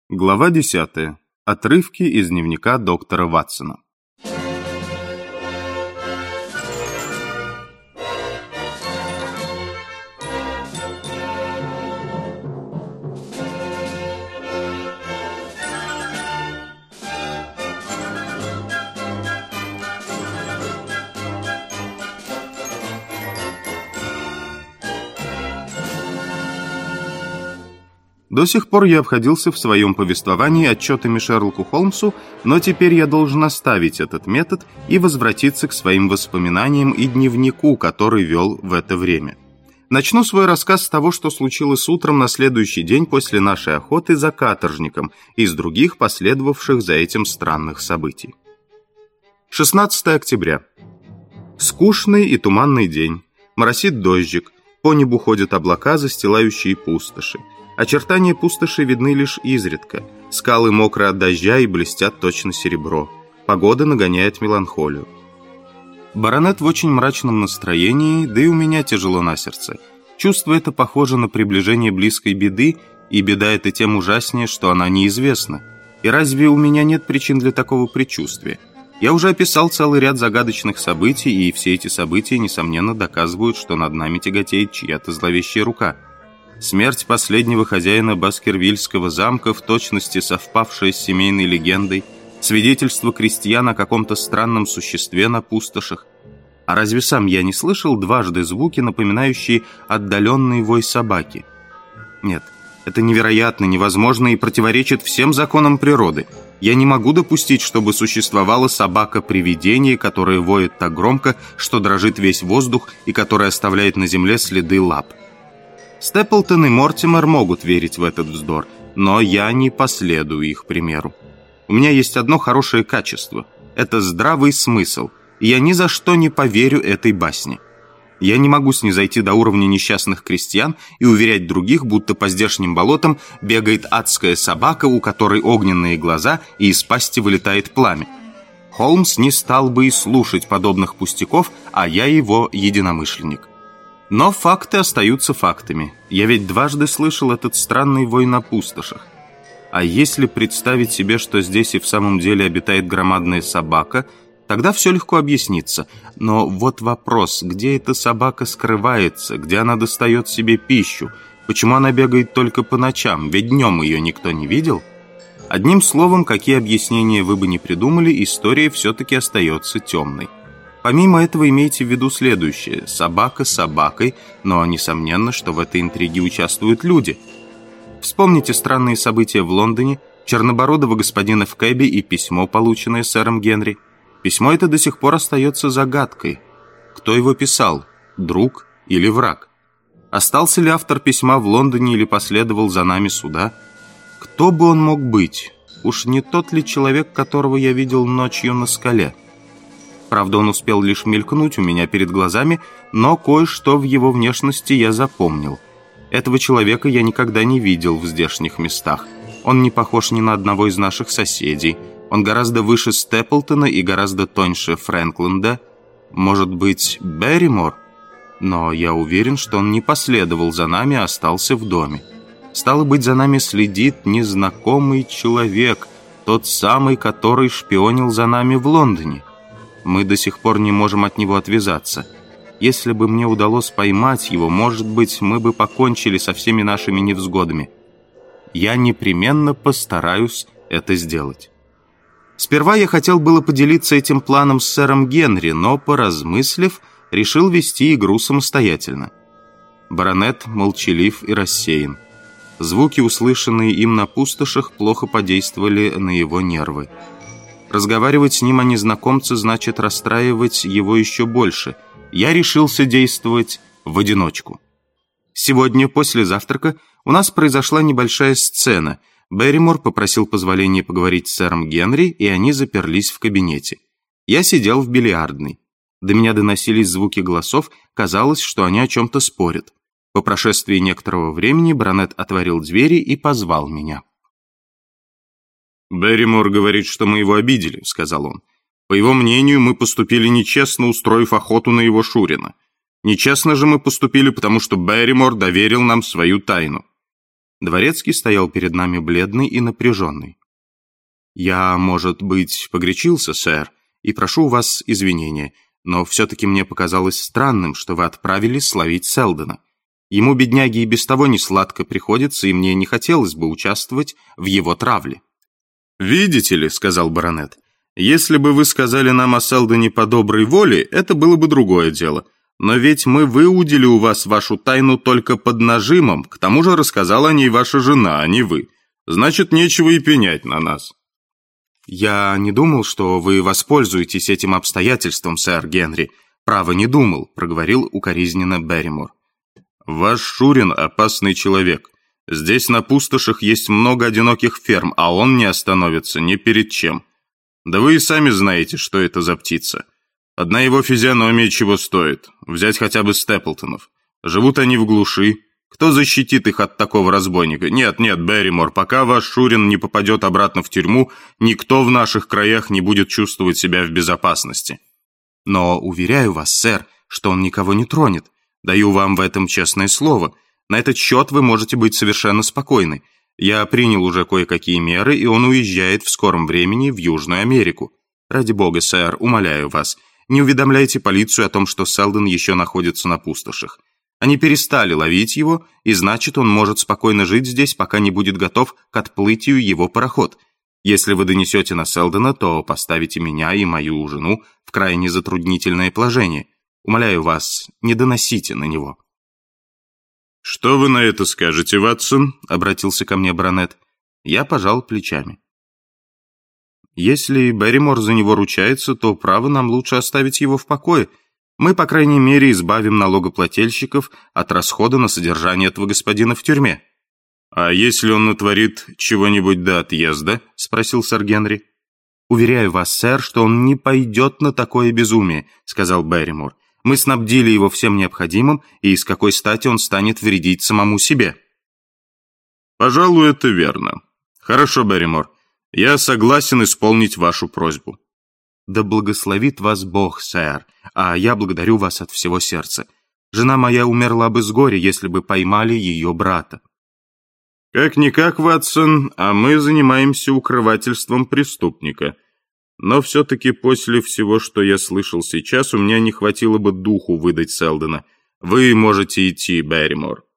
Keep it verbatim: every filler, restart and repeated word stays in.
Глава десятая. Отрывки из дневника доктора Ватсона. До сих пор я обходился в своем повествовании отчетами Шерлоку Холмсу, но теперь я должен оставить этот метод и возвратиться к своим воспоминаниям и дневнику, который вел в это время. Начну свой рассказ с того, что случилось утром на следующий день после нашей охоты за каторжником и с других последовавших за этим странных событий. шестнадцатое октября. Скучный и туманный день. Моросит дождик, по небу ходят облака, застилающие пустоши. Очертания пустоши видны лишь изредка. Скалы мокры от дождя и блестят точно серебро. Погода нагоняет меланхолию. Баронет в очень мрачном настроении, да и у меня тяжело на сердце. Чувство это похоже на приближение близкой беды, и беда эта тем ужаснее, что она неизвестна. И разве у меня нет причин для такого предчувствия? Я уже описал целый ряд загадочных событий, и все эти события, несомненно, доказывают, что над нами тяготеет чья-то зловещая рука. Смерть последнего хозяина Баскервильского замка, в точности совпавшая с семейной легендой, свидетельство крестьян о каком-то странном существе на пустошах. А разве сам я не слышал дважды звуки, напоминающие отдаленный вой собаки? Нет, это невероятно, невозможно и противоречит всем законам природы. Я не могу допустить, чтобы существовала собака-привидение, которая воет так громко, что дрожит весь воздух и которая оставляет на земле следы лап. Степлтон и Мортимер могут верить в этот вздор, но я не последую их примеру. У меня есть одно хорошее качество – это здравый смысл, и я ни за что не поверю этой басне. Я не могу снизойти до уровня несчастных крестьян и уверять других, будто по здешним болотам бегает адская собака, у которой огненные глаза и из пасти вылетает пламя. Холмс не стал бы и слушать подобных пустяков, а я его единомышленник. Но факты остаются фактами. Я ведь дважды слышал этот странный вой на пустошах. А если представить себе, что здесь и в самом деле обитает громадная собака, тогда все легко объяснится. Но вот вопрос, где эта собака скрывается, где она достает себе пищу, почему она бегает только по ночам, ведь днем ее никто не видел? Одним словом, какие объяснения вы бы ни придумали, история все-таки остается темной. Помимо этого имейте в виду следующее. Собака собакой, но несомненно, что в этой интриге участвуют люди. Вспомните странные события в Лондоне, чернобородого господина в кэбе и письмо, полученное сэром Генри. Письмо это до сих пор остается загадкой. Кто его писал? Друг или враг? Остался ли автор письма в Лондоне или последовал за нами сюда? Кто бы он мог быть? Уж не тот ли человек, которого я видел ночью на скале? Правда, он успел лишь мелькнуть у меня перед глазами, но кое-что в его внешности я запомнил. Этого человека я никогда не видел в здешних местах. Он не похож ни на одного из наших соседей. Он гораздо выше Степлтона и гораздо тоньше Фрэнкленда. Может быть, Берримор? Но я уверен, что он не последовал за нами, а остался в доме. Стало быть, за нами следит незнакомый человек, тот самый, который шпионил за нами в Лондоне. Мы до сих пор не можем от него отвязаться. Если бы мне удалось поймать его, может быть, мы бы покончили со всеми нашими невзгодами. Я непременно постараюсь это сделать. Сперва я хотел было поделиться этим планом с сэром Генри, но, поразмыслив, решил вести игру самостоятельно. Баронет молчалив и рассеян. Звуки, услышанные им на пустошах, плохо подействовали на его нервы. Разговаривать с ним о незнакомце значит расстраивать его еще больше. Я решился действовать в одиночку. Сегодня, после завтрака, у нас произошла небольшая сцена. Берримор попросил позволения поговорить с сэром Генри, и они заперлись в кабинете. Я сидел в бильярдной. До меня доносились звуки голосов, казалось, что они о чем-то спорят. По прошествии некоторого времени баронет отворил двери и позвал меня. «Берримор говорит, что мы его обидели», — сказал он. «По его мнению, мы поступили нечестно, устроив охоту на его шурина. Нечестно же мы поступили, потому что Берримор доверил нам свою тайну». Дворецкий стоял перед нами бледный и напряженный. «Я, может быть, погорячился, сэр, и прошу у вас извинения, но все-таки мне показалось странным, что вы отправились словить Селдона. Ему, бедняге, и без того не сладко приходится, и мне не хотелось бы участвовать в его травле». «Видите ли», — сказал баронет, — «если бы вы сказали нам о Селдоне по доброй воле, это было бы другое дело. Но ведь мы выудили у вас вашу тайну только под нажимом, к тому же рассказала о ней ваша жена, а не вы. Значит, нечего и пенять на нас». «Я не думал, что вы воспользуетесь этим обстоятельством, сэр Генри. Право, не думал», — проговорил укоризненно Берримор. «Ваш Шурин — опасный человек. Здесь на пустошах есть много одиноких ферм, а он не остановится ни перед чем. Да вы и сами знаете, что это за птица. Одна его физиономия чего стоит. Взять хотя бы Степлтонов. Живут они в глуши. Кто защитит их от такого разбойника? Нет, нет, Берримор, пока ваш Шурин не попадет обратно в тюрьму, никто в наших краях не будет чувствовать себя в безопасности». «Но уверяю вас, сэр, что он никого не тронет. Даю вам в этом честное слово. На этот счет вы можете быть совершенно спокойны. Я принял уже кое-какие меры, и он уезжает в скором времени в Южную Америку. Ради бога, сэр, умоляю вас, не уведомляйте полицию о том, что Селдон еще находится на пустошах. Они перестали ловить его, и значит, он может спокойно жить здесь, пока не будет готов к отплытию его пароход. Если вы донесете на Селдона, то поставите меня и мою жену в крайне затруднительное положение. Умоляю вас, не доносите на него». «Что вы на это скажете, Ватсон?» — обратился ко мне баронет. Я пожал плечами. «Если Берримор за него ручается, то право нам лучше оставить его в покое. Мы, по крайней мере, избавим налогоплательщиков от расхода на содержание этого господина в тюрьме». «А если он натворит чего-нибудь до отъезда?» — спросил сэр Генри. «Уверяю вас, сэр, что он не пойдет на такое безумие», — сказал Берримор. «Мы снабдили его всем необходимым, и с какой стати он станет вредить самому себе?» «Пожалуй, это верно. Хорошо, Берримор, я согласен исполнить вашу просьбу». «Да благословит вас Бог, сэр, а я благодарю вас от всего сердца. Жена моя умерла бы с горя, если бы поймали ее брата». «Как-никак, Ватсон, а мы занимаемся укрывательством преступника. Но все-таки после всего, что я слышал сейчас, у меня не хватило бы духу выдать Селдона. Вы можете идти, Берримор».